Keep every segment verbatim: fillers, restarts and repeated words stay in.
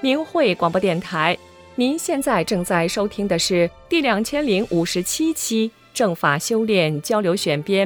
明慧广播电台。您现在正在收听的是第两千零五十七期正法修炼交流选编。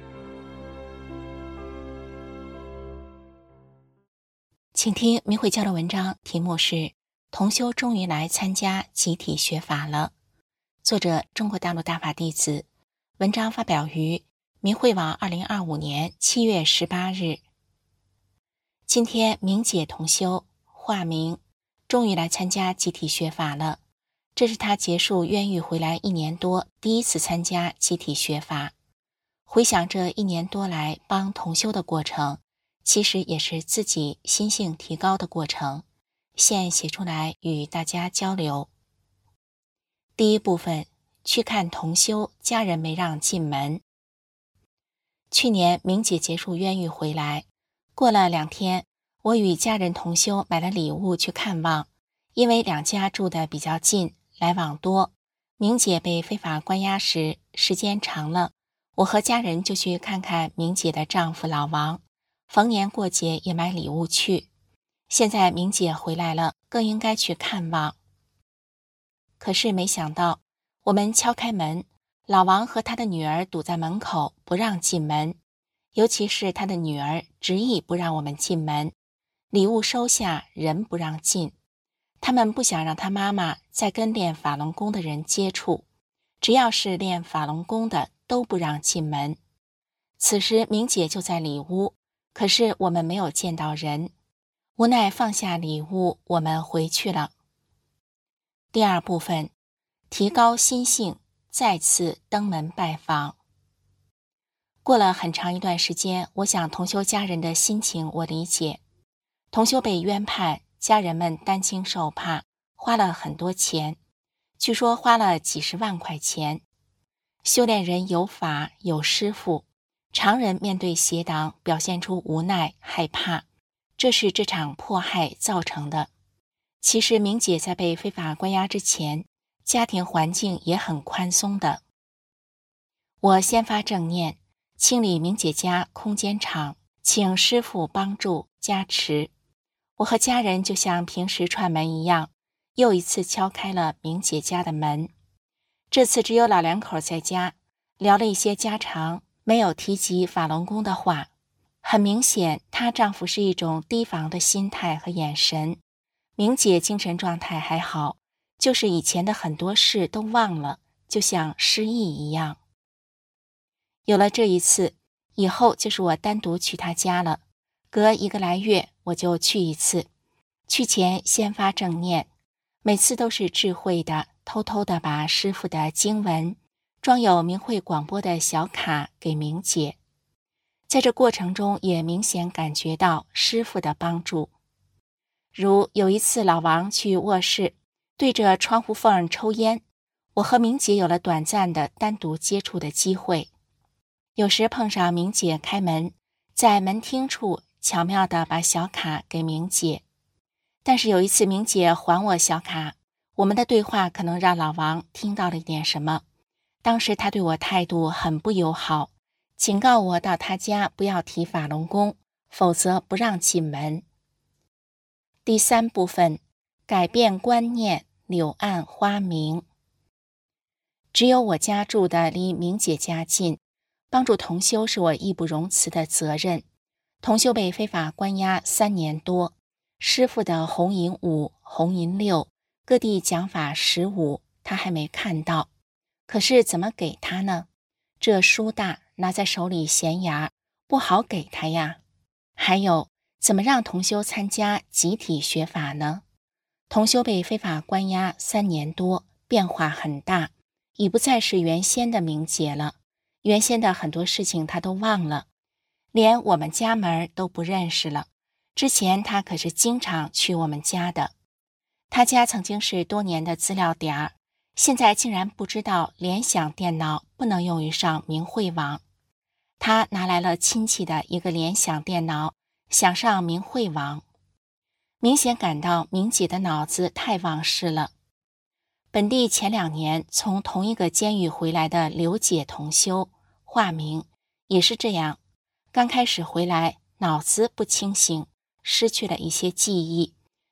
请听明慧交流文章，题目是同修终于来参加集体学法了，作者中国大陆大法弟子，文章发表于明慧网二零二五年七月十八日。今天明姐同修化名终于来参加集体学法了，这是她结束冤狱回来一年多第一次参加集体学法。回想这一年多来帮同修的过程，其实也是自己心性提高的过程，现写出来与大家交流。第一部分，去看同修，家人没让进门。去年明姐结束冤狱回来，过了两天，我与家人同修买了礼物去看望，因为两家住得比较近，来往多。明姐被非法关押时，时间长了，我和家人就去看看明姐的丈夫老王，逢年过节也买礼物去。现在明姐回来了，更应该去看望。可是没想到，我们敲开门，老王和他的女儿堵在门口，不让进门，尤其是他的女儿执意不让我们进门，礼物收下，人不让进。他们不想让他妈妈再跟练法轮功的人接触，只要是练法轮功的都不让进门。此时明姐就在里屋，可是我们没有见到人，无奈放下礼物，我们回去了。第二部分，提高心性，再次登门拜访。过了很长一段时间，我想同修家人的心情我理解。同修被冤判，家人们担惊受怕，花了很多钱，据说花了几十万块钱。修炼人有法有师父，常人面对邪党表现出无奈害怕，这是这场迫害造成的。其实明姐在被非法关押之前，家庭环境也很宽松的。我先发正念，清理明姐家空间场，请师父帮助加持。我和家人就像平时串门一样，又一次敲开了明姐家的门。这次只有老两口在家，聊了一些家常，没有提及法轮功的话。很明显，她丈夫是一种提防的心态和眼神。明姐精神状态还好，就是以前的很多事都忘了，就像失忆一样。有了这一次，以后就是我单独去她家了，隔一个来月我就去一次。去前先发正念，每次都是智慧的，偷偷的把师父的经文装有明慧广播的小卡给明姐。在这过程中也明显感觉到师父的帮助。如有一次老王去卧室对着窗户缝抽烟，我和明姐有了短暂的单独接触的机会。有时碰上明姐开门，在门厅处巧妙地把小卡给明姐。但是有一次明姐还我小卡，我们的对话可能让老王听到了一点什么。当时他对我态度很不友好，警告我到他家不要提法轮功，否则不让进门。第三部分，改变观念，柳暗花明。只有我家住的离明姐家近，帮助同修是我义不容辞的责任。同修被非法关押三年多，师父的红银五、红银六，各地讲法十五，他还没看到。可是怎么给他呢？这书大，拿在手里闲牙，不好给他呀。还有，怎么让同修参加集体学法呢？同修被非法关押三年多，变化很大，已不再是原先的明姐了。原先的很多事情他都忘了，连我们家门都不认识了。之前他可是经常去我们家的。他家曾经是多年的资料点儿，现在竟然不知道联想电脑不能用于上明慧网。他拿来了亲戚的一个联想电脑，想上明慧网。明显感到明姐的脑子太忘事了。本地前两年从同一个监狱回来的刘姐同修，化名，也是这样。刚开始回来，脑子不清醒，失去了一些记忆，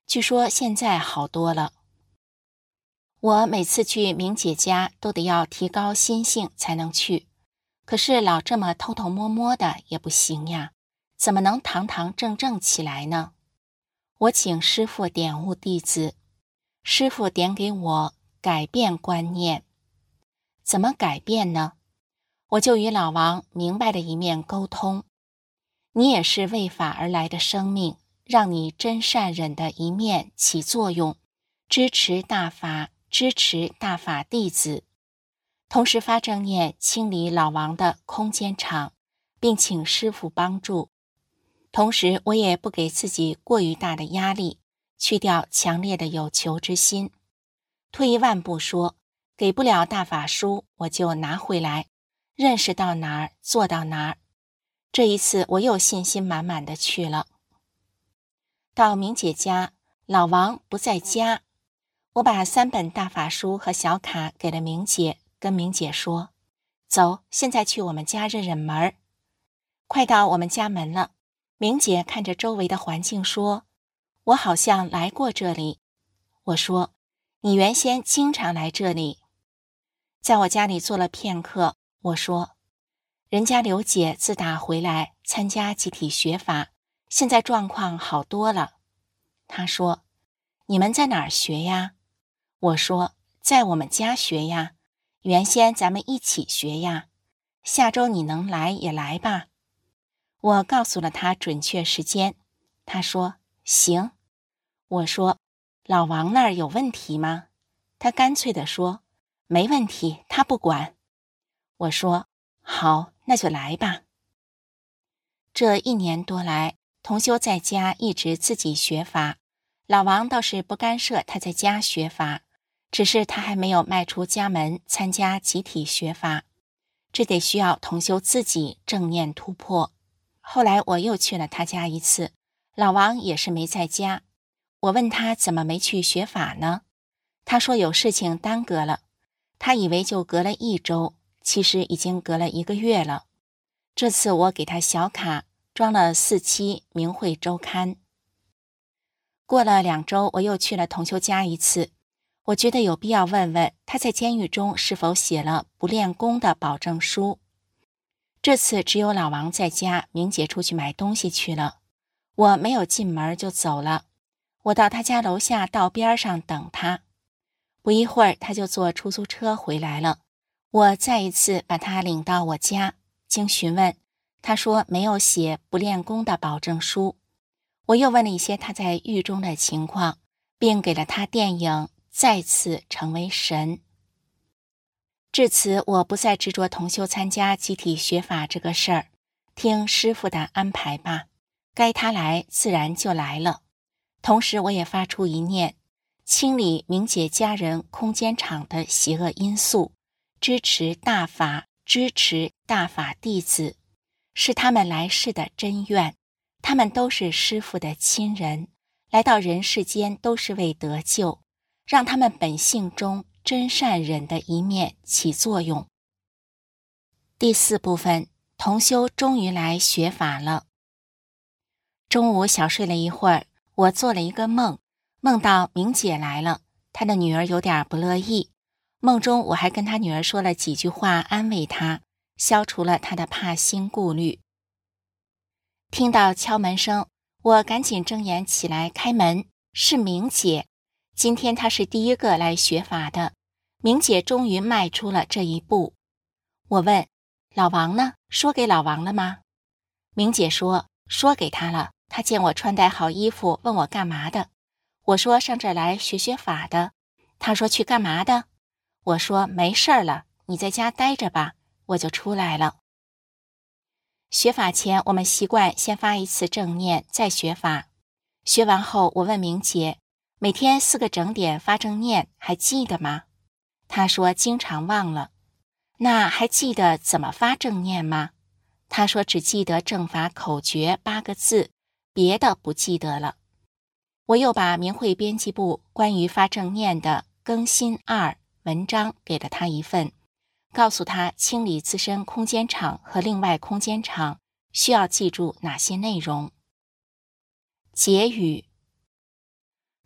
据说现在好多了。我每次去明姐家都得要提高心性才能去，可是老这么偷偷摸摸的也不行呀，怎么能堂堂正正起来呢？我请师父点悟弟子，师父点给我改变观念。怎么改变呢？我就与老王明白的一面沟通，你也是为法而来的生命，让你真善忍的一面起作用，支持大法，支持大法弟子，同时发正念清理老王的空间场，并请师父帮助。同时我也不给自己过于大的压力，去掉强烈的有求之心。退一万步说，给不了大法书我就拿回来，认识到哪儿做到哪儿。这一次我又信心满满的去了。到明姐家，老王不在家，我把三本大法书和小卡给了明姐，跟明姐说，走，现在去我们家认认门。快到我们家门了，明姐看着周围的环境说，我好像来过这里。我说，你原先经常来这里。在我家里坐了片刻，我说，人家刘姐自打回来参加集体学法，现在状况好多了。她说，你们在哪儿学呀？我说，在我们家学呀，原先咱们一起学呀，下周你能来也来吧。我告诉了她准确时间，她说，行。我说，老王那儿有问题吗？她干脆地说，没问题，他不管。我说，好，那就来吧。这一年多来，同修在家一直自己学法，老王倒是不干涉他在家学法，只是他还没有迈出家门参加集体学法，这得需要同修自己正念突破。后来我又去了他家一次，老王也是没在家。我问他怎么没去学法呢？他说有事情耽搁了，他以为就隔了一周，其实已经隔了一个月了。这次我给他小卡装了四期明慧周刊。过了两周，我又去了同修家一次，我觉得有必要问问他在监狱中是否写了不练功的保证书。这次只有老王在家，明姐出去买东西去了，我没有进门就走了。我到他家楼下道边上等他，不一会儿他就坐出租车回来了。我再一次把他领到我家，经询问，他说没有写不练功的保证书。我又问了一些他在狱中的情况，并给了他电影《再次成为神》。至此我不再执着同修参加集体学法这个事儿，听师父的安排吧，该他来自然就来了。同时我也发出一念，清理明姐家人空间场的邪恶因素，支持大法，支持大法弟子，是他们来世的真愿，他们都是师父的亲人，来到人世间都是为得救，让他们本性中真善忍的一面起作用。第四部分，同修终于来学法了。中午小睡了一会儿，我做了一个梦，梦到明姐来了，她的女儿有点不乐意。梦中我还跟她女儿说了几句话安慰她，消除了她的怕心顾虑。听到敲门声，我赶紧睁眼起来开门，是明姐。今天她是第一个来学法的，明姐终于迈出了这一步。我问，老王呢？说给老王了吗？明姐说，说给他了，他见我穿戴好衣服，问我干嘛的。我说上这儿来学学法的。他说去干嘛的？我说没事儿了，你在家待着吧，我就出来了。学法前我们习惯先发一次正念，再学法。学完后我问明姐，每天四个整点发正念还记得吗？她说经常忘了。那还记得怎么发正念吗？她说只记得正法口诀八个字，别的不记得了。我又把明慧编辑部关于发正念的更新二文章给了她一份，告诉她清理自身空间场和另外空间场需要记住哪些内容。结语：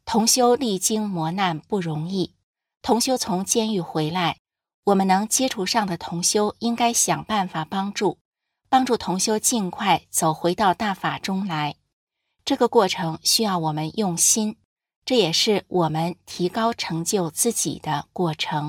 同修历经磨难不容易，同修从监狱回来，我们能接触上的同修应该想办法帮助，帮助同修尽快走回到大法中来。这个过程需要我们用心，这也是我们提高成就自己的过程。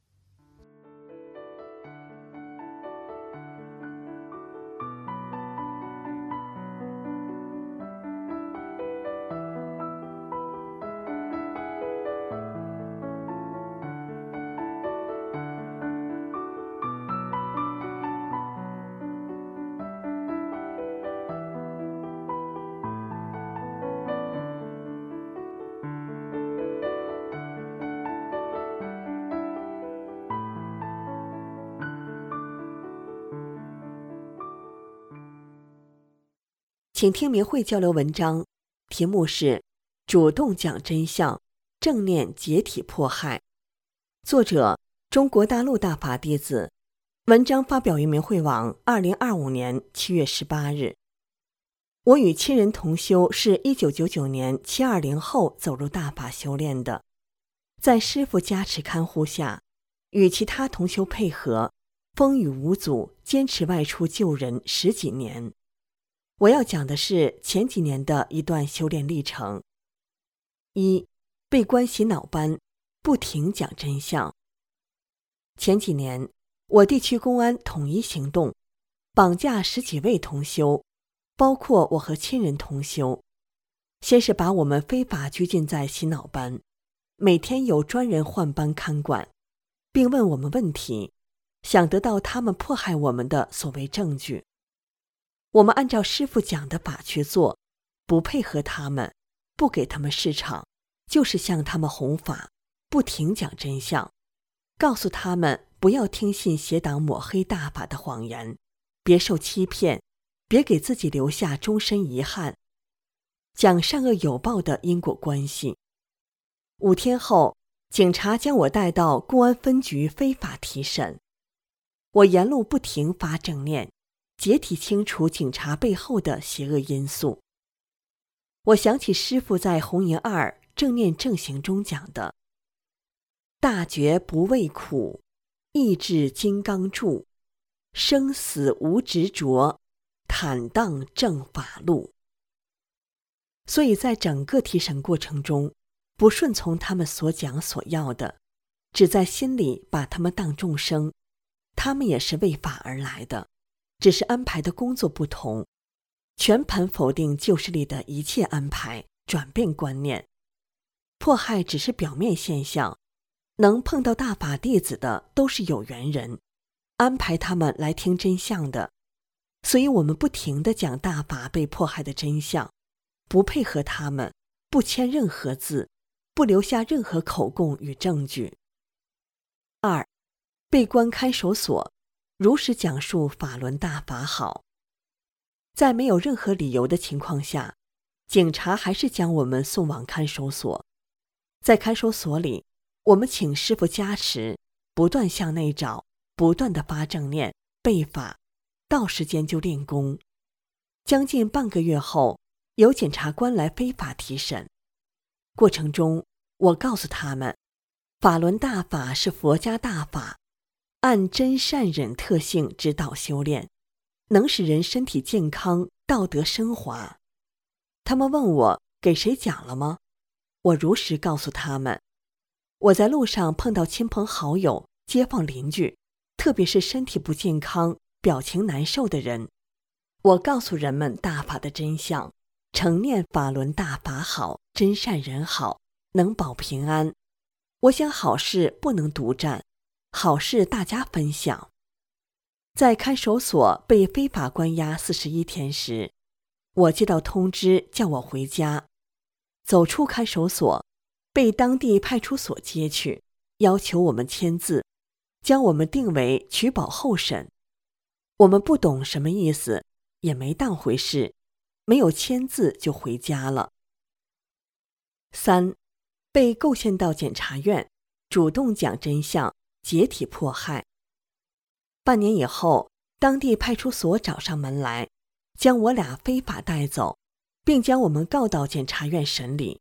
请听明慧交流文章，题目是主动讲真相，正念解体迫害。作者中国大陆大法弟子，文章发表于明慧网二零二五年七月十八日。我与亲人同修是一九九九年七二零后走入大法修炼的，在师父加持看护下，与其他同修配合，风雨无阻，坚持外出救人十几年。我要讲的是前几年的一段修炼历程。一、被关洗脑班，不停讲真相。前几年，我地区公安统一行动，绑架十几位同修，包括我和亲人同修。先是把我们非法拘禁在洗脑班，每天有专人换班看管，并问我们问题，想得到他们迫害我们的所谓证据。我们按照师父讲的法去做，不配合他们，不给他们市场，就是向他们弘法，不停讲真相，告诉他们不要听信邪党抹黑大法的谎言，别受欺骗，别给自己留下终身遗憾，讲善恶有报的因果关系。五天后，警察将我带到公安分局非法提审，我沿路不停发正念，解体清除警察背后的邪恶因素。我想起师父在红银二正念正行中讲的：大觉不畏苦，意志金刚柱，生死无执着，坦荡正法路。所以在整个提审过程中，不顺从他们所讲所要的，只在心里把他们当众生，他们也是为法而来的，只是安排的工作不同，全盘否定旧势力的一切安排，转变观念。迫害只是表面现象，能碰到大法弟子的都是有缘人，安排他们来听真相的。所以我们不停地讲大法被迫害的真相，不配合他们，不签任何字，不留下任何口供与证据。二、被关看守所，如实讲述法轮大法好。在没有任何理由的情况下，警察还是将我们送往看守所。在看守所里，我们请师父加持，不断向内找，不断地发正念背法，到时间就练功。将近半个月后，有检察官来非法提审。过程中，我告诉他们，法轮大法是佛家大法，按真善忍特性指导修炼，能使人身体健康，道德升华。他们问我给谁讲了吗？我如实告诉他们，我在路上碰到亲朋好友、街坊邻居，特别是身体不健康、表情难受的人，我告诉人们大法的真相，诚念法轮大法好，真善人好，能保平安。我想好事不能独占，好事大家分享。在看守所被非法关押四十一天时，我接到通知叫我回家。走出看守所，被当地派出所接去，要求我们签字，将我们定为取保候审。我们不懂什么意思，也没当回事，没有签字就回家了。三、被构陷到检察院，主动讲真相，解体迫害。半年以后，当地派出所找上门来，将我俩非法带走，并将我们告到检察院审理。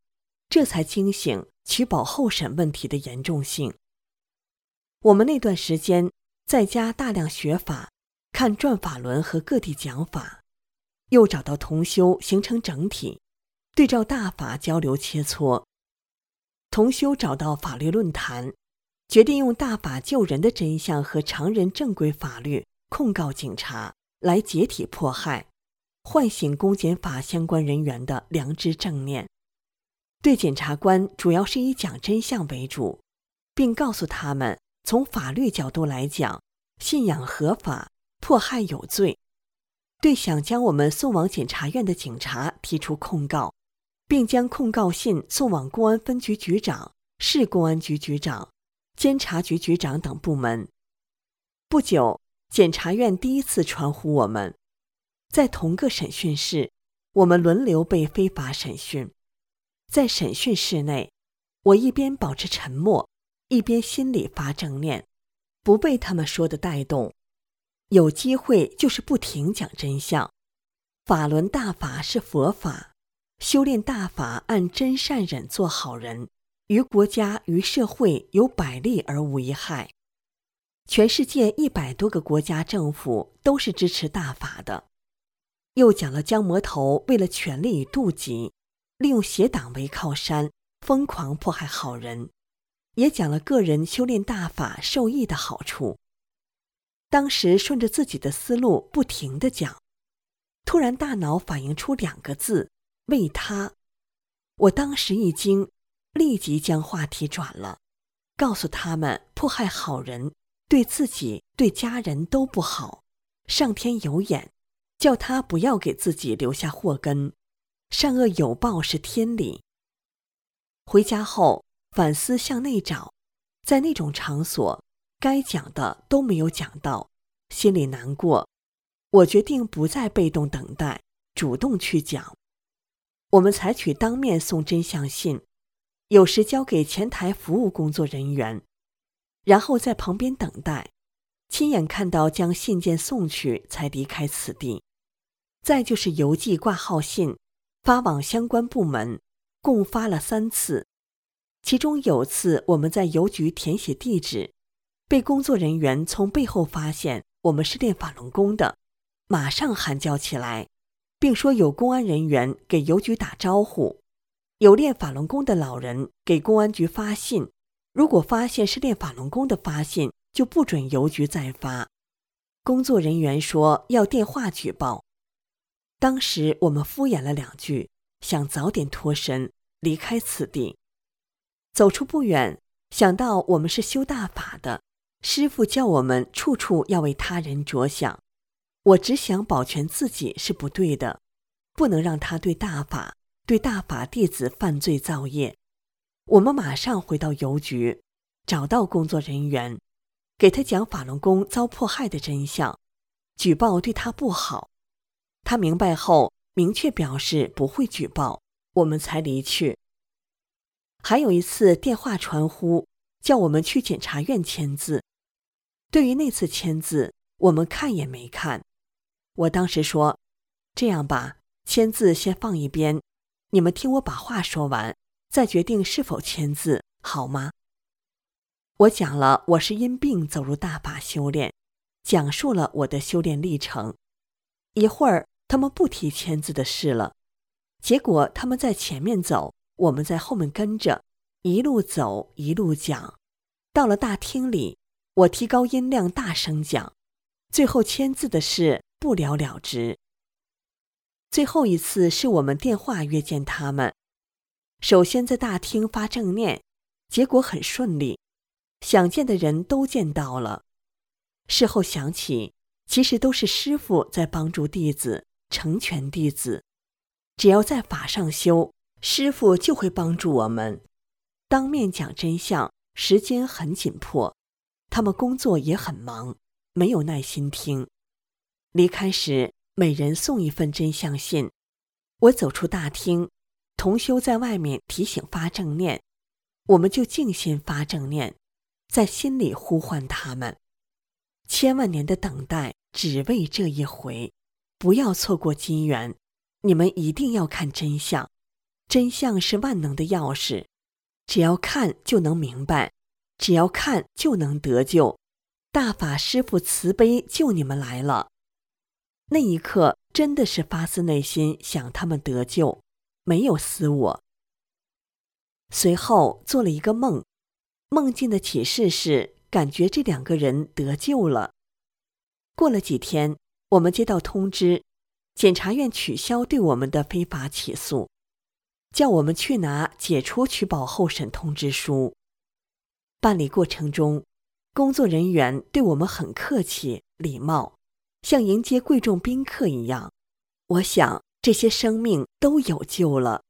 这才惊醒取保候审问题的严重性。我们那段时间在家大量学法，看转法轮和各地讲法，又找到同修形成整体，对照大法交流切磋。同修找到法律论坛，决定用大法救人的真相和常人正规法律控告警察，来解体迫害，唤醒公检法相关人员的良知正念。对检察官主要是以讲真相为主，并告诉他们从法律角度来讲，信仰合法，迫害有罪。对想将我们送往检察院的警察提出控告，并将控告信送往公安分局局长、市公安局局长、监察局局长等部门。不久，检察院第一次传呼我们，在同个审讯室，我们轮流被非法审讯。在审讯室内，我一边保持沉默，一边心里发正念，不被他们说的带动。有机会就是不停讲真相。法轮大法是佛法，修炼大法按真善忍做好人，于国家于社会有百利而无一害。全世界一百多个国家政府都是支持大法的。又讲了江魔头为了权力与妒忌，利用邪党为靠山，疯狂迫害好人，也讲了个人修炼大法受益的好处。当时顺着自己的思路不停地讲，突然大脑反映出两个字：为他。我当时一惊，立即将话题转了，告诉他们迫害好人对自己对家人都不好，上天有眼，叫他不要给自己留下祸根，善恶有报是天理。回家后反思向内找，在那种场所该讲的都没有讲到，心里难过。我决定不再被动等待，主动去讲。我们采取当面送真相信，有时交给前台服务工作人员，然后在旁边等待，亲眼看到将信件送去才离开此地。再就是邮寄挂号信，发往相关部门，共发了三次。其中有次我们在邮局填写地址，被工作人员从背后发现我们是练法轮功的，马上喊叫起来，并说有公安人员给邮局打招呼，有练法轮功的老人给公安局发信，如果发现是练法轮功的发信，就不准邮局再发。工作人员说要电话举报。当时我们敷衍了两句，想早点脱身，离开此地。走出不远，想到我们是修大法的，师父教我们处处要为他人着想，我只想保全自己是不对的，不能让他对大法、对大法弟子犯罪造业。我们马上回到邮局，找到工作人员，给他讲法轮功遭迫害的真相，举报对他不好。他明白后明确表示不会举报，我们才离去。还有一次电话传呼，叫我们去检察院签字。对于那次签字，我们看也没看。我当时说，这样吧，签字先放一边，你们听我把话说完，再决定是否签字，好吗？我讲了我是因病走入大法修炼，讲述了我的修炼历程。一会儿他们不提签字的事了，结果他们在前面走，我们在后面跟着，一路走一路讲。到了大厅里，我提高音量大声讲，最后签字的事不了了之。最后一次是我们电话约见他们，首先在大厅发正念，结果很顺利，想见的人都见到了。事后想起，其实都是师父在帮助弟子，成全弟子。只要在法上修，师父就会帮助我们。当面讲真相，时间很紧迫，他们工作也很忙，没有耐心听。离开时，每人送一份真相信。我走出大厅，同修在外面提醒发正念，我们就静心发正念，在心里呼唤他们。千万年的等待，只为这一回，不要错过机缘，你们一定要看真相， 真相是万能的钥匙，只要看就能明白，只要看就能得救。大法师父慈悲救你们来了。那一刻真的是发自内心想他们得救，没有私我。随后做了一个梦，梦境的启示是感觉这两个人得救了。过了几天，我们接到通知，检察院取消对我们的非法起诉，叫我们去拿解除取保候审通知书。办理过程中，工作人员对我们很客气礼貌，像迎接贵重宾客一样。我想这些生命都有救了。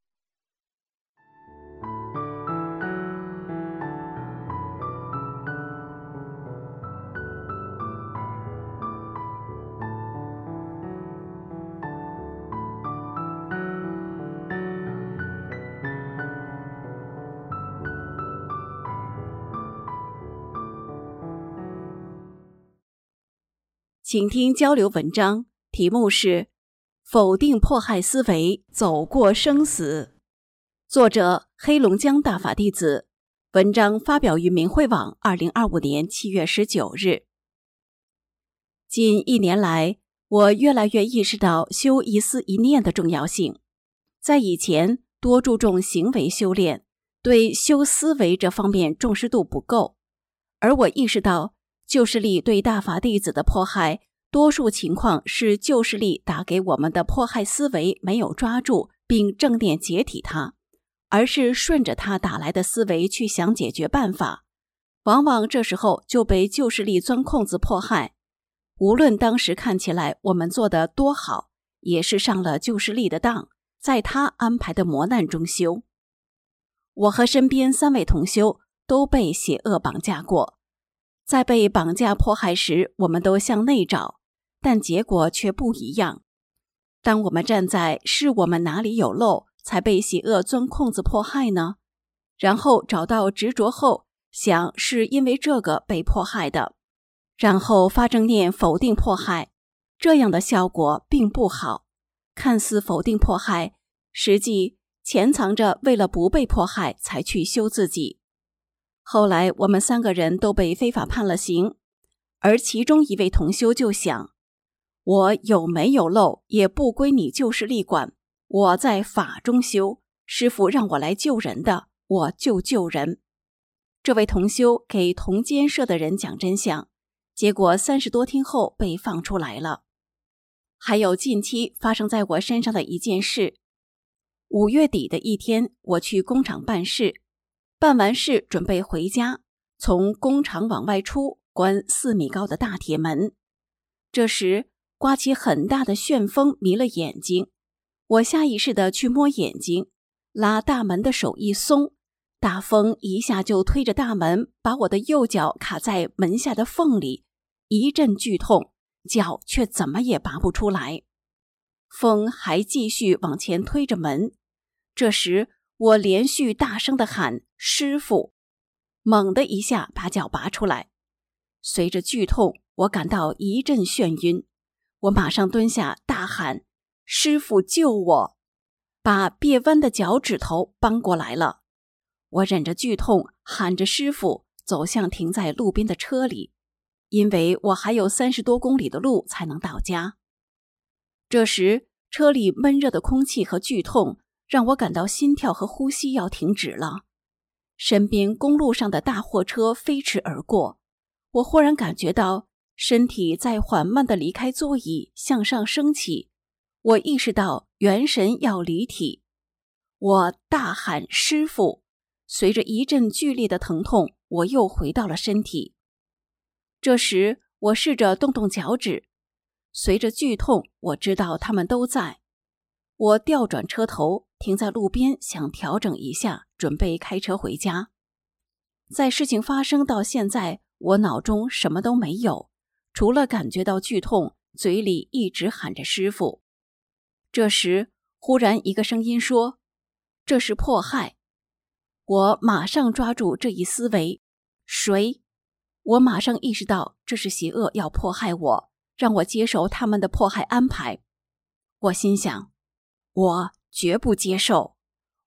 请听交流文章，题目是否定迫害思维，走过生死。作者黑龙江大法弟子，文章发表于明慧网二零二五年七月十九日。近一年来，我越来越意识到修一思一念的重要性。在以前多注重行为修炼，对修思维这方面重视度不够，而我意识到旧势力对大法弟子的迫害，多数情况是旧势力打给我们的迫害思维没有抓住并正念解体它，而是顺着他打来的思维去想解决办法，往往这时候就被旧势力钻空子迫害。无论当时看起来我们做得多好，也是上了旧势力的当，在他安排的磨难中修。我和身边三位同修都被邪恶绑架过，在被绑架迫害时，我们都向内找，但结果却不一样。当我们站在是我们哪里有漏才被邪恶钻空子迫害呢？然后找到执着后，想是因为这个被迫害的，然后发正念否定迫害，这样的效果并不好。看似否定迫害，实际潜藏着为了不被迫害才去修自己。后来我们三个人都被非法判了刑，而其中一位同修就想，我有没有漏也不归你旧势力管，我在法中修，师父让我来救人的，我就救人。这位同修给同监舍的人讲真相，结果三十多天后被放出来了。还有近期发生在我身上的一件事，五月底的一天，我去工厂办事，办完事准备回家，从工厂往外出，关四米高的大铁门。这时刮起很大的旋风，迷了眼睛，我下意识地去摸眼睛，拉大门的手一松，大风一下就推着大门，把我的右脚卡在门下的缝里，一阵剧痛，脚却怎么也拔不出来。风还继续往前推着门，这时我连续大声地喊师父，猛地一下把脚拔出来。随着剧痛，我感到一阵眩晕，我马上蹲下大喊师父救我，把别弯的脚趾头扳过来了。我忍着剧痛喊着师父，走向停在路边的车里，因为我还有三十多公里的路才能到家。这时车里闷热的空气和剧痛让我感到心跳和呼吸要停止了。身边公路上的大货车飞驰而过，我忽然感觉到身体在缓慢地离开座椅向上升起，我意识到元神要离体。我大喊师父，随着一阵剧烈的疼痛，我又回到了身体。这时我试着动动脚趾，随着剧痛，我知道他们都在。我调转车头，停在路边，想调整一下，准备开车回家。在事情发生到现在，我脑中什么都没有，除了感觉到剧痛，嘴里一直喊着师父。这时忽然一个声音说，这是迫害。我马上抓住这一思维，谁？我马上意识到这是邪恶要迫害我，让我接受他们的迫害安排。我心想，我绝不接受，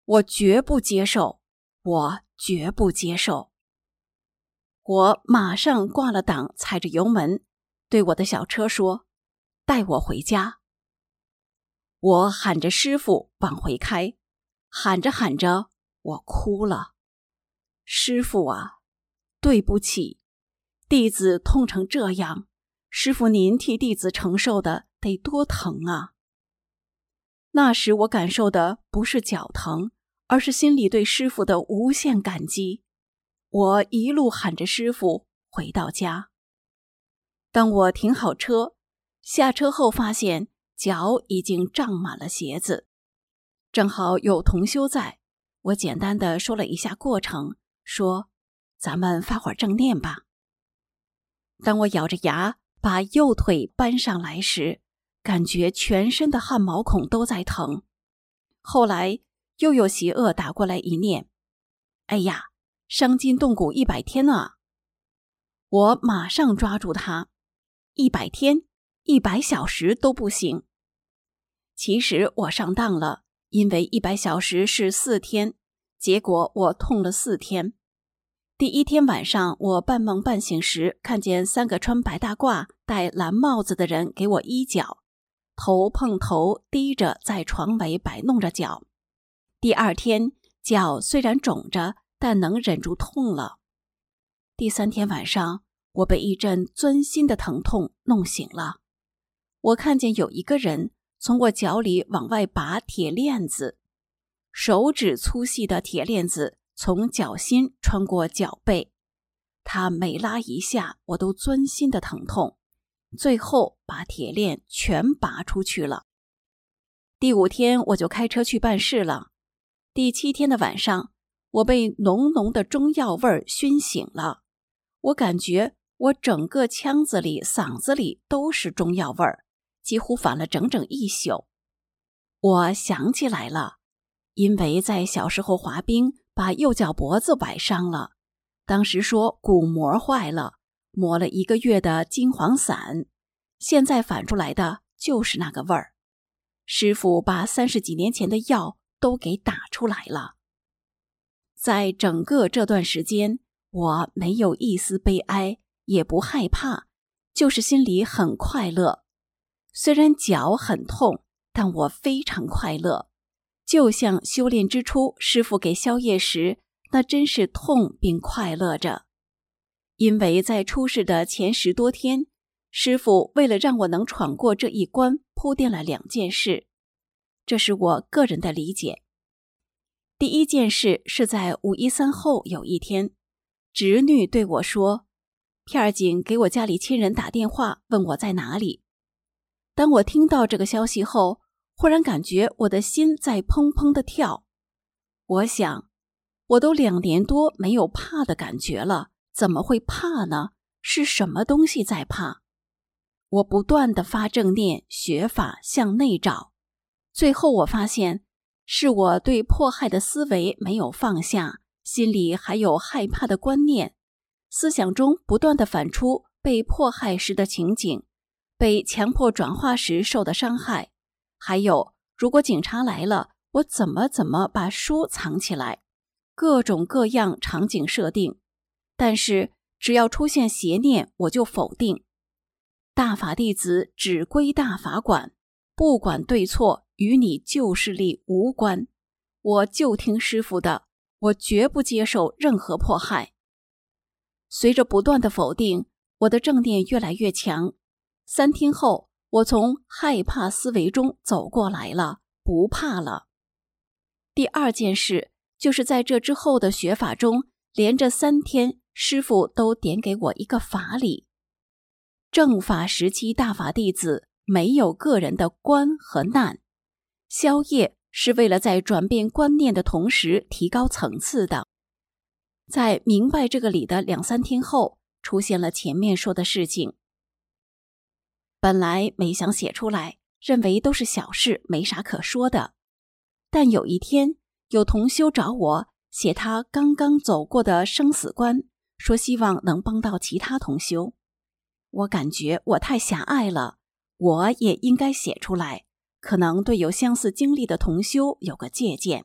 我绝不接受，我绝不接受。我马上挂了档，踩着油门，对我的小车说：带我回家。我喊着师傅往回开，喊着喊着，我哭了。师傅啊，对不起，弟子痛成这样，师傅您替弟子承受的得多疼啊！那时我感受的不是脚疼，而是心里对师傅的无限感激。我一路喊着师傅回到家。当我停好车，下车后发现脚已经胀满了鞋子。正好有同修在，我简单的说了一下过程，说咱们发会儿正念吧。当我咬着牙把右腿搬上来时，感觉全身的汗毛孔都在疼。后来又有邪恶打过来一念：哎呀，伤筋动骨一百天啊！我马上抓住它，一百天、一百小时都不行。其实我上当了，因为一百小时是四天，结果我痛了四天。第一天晚上，我半梦半醒时，看见三个穿白大褂、戴蓝帽子的人给我医脚，头碰头低着在床尾摆弄着脚。第二天，脚虽然肿着，但能忍住痛了。第三天晚上，我被一阵钻心的疼痛弄醒了。我看见有一个人从我脚里往外拔铁链子，手指粗细的铁链子从脚心穿过脚背，他每拉一下，我都钻心的疼痛，最后把铁链全拔出去了。第五天我就开车去办事了。第七天的晚上，我被浓浓的中药味儿熏醒了。我感觉我整个腔子里、嗓子里都是中药味儿，几乎反了整整一宿。我想起来了，因为在小时候滑冰，把右脚脖子崴伤了，当时说骨膜坏了，抹了一个月的金黄散，现在反出来的就是那个味儿。师傅把三十几年前的药都给打出来了。在整个这段时间，我没有一丝悲哀，也不害怕，就是心里很快乐。虽然脚很痛，但我非常快乐，就像修炼之初师父给宵夜时，那真是痛并快乐着。因为在出世的前十多天，师父为了让我能闯过这一关，铺垫了两件事，这是我个人的理解。第一件事是在五一三后有一天，侄女对我说，片儿警给我家里亲人打电话问我在哪里。当我听到这个消息后，忽然感觉我的心在砰砰地跳。我想，我都两年多没有怕的感觉了，怎么会怕呢？是什么东西在怕？我不断地发正念，学法向内找，最后我发现是我对迫害的思维没有放下，心里还有害怕的观念，思想中不断地反出被迫害时的情景，被强迫转化时受的伤害，还有如果警察来了，我怎么怎么把书藏起来，各种各样场景设定。但是只要出现邪念，我就否定。大法弟子只归大法管，不管对错，与你旧势力无关。我就听师父的，我绝不接受任何迫害。随着不断的否定，我的正念越来越强。三天后，我从害怕思维中走过来了，不怕了。第二件事就是在这之后的学法中，连着三天，师父都点给我一个法理。正法时期大法弟子没有个人的关和难，宵夜是为了在转变观念的同时提高层次的。在明白这个理的两三天后，出现了前面说的事情。本来没想写出来，认为都是小事，没啥可说的。但有一天，有同修找我写他刚刚走过的生死关，说希望能帮到其他同修。我感觉我太狭隘了，我也应该写出来，可能对有相似经历的同修有个借鉴。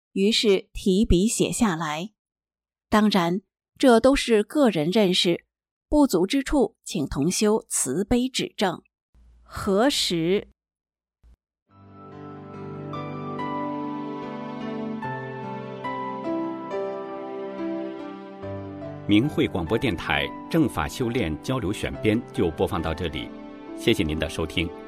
于是提笔写下来。当然，这都是个人认识，不足之处，请同修慈悲指正。何时？ 明慧广播电台正法修炼交流选编就播放到这里，谢谢您的收听。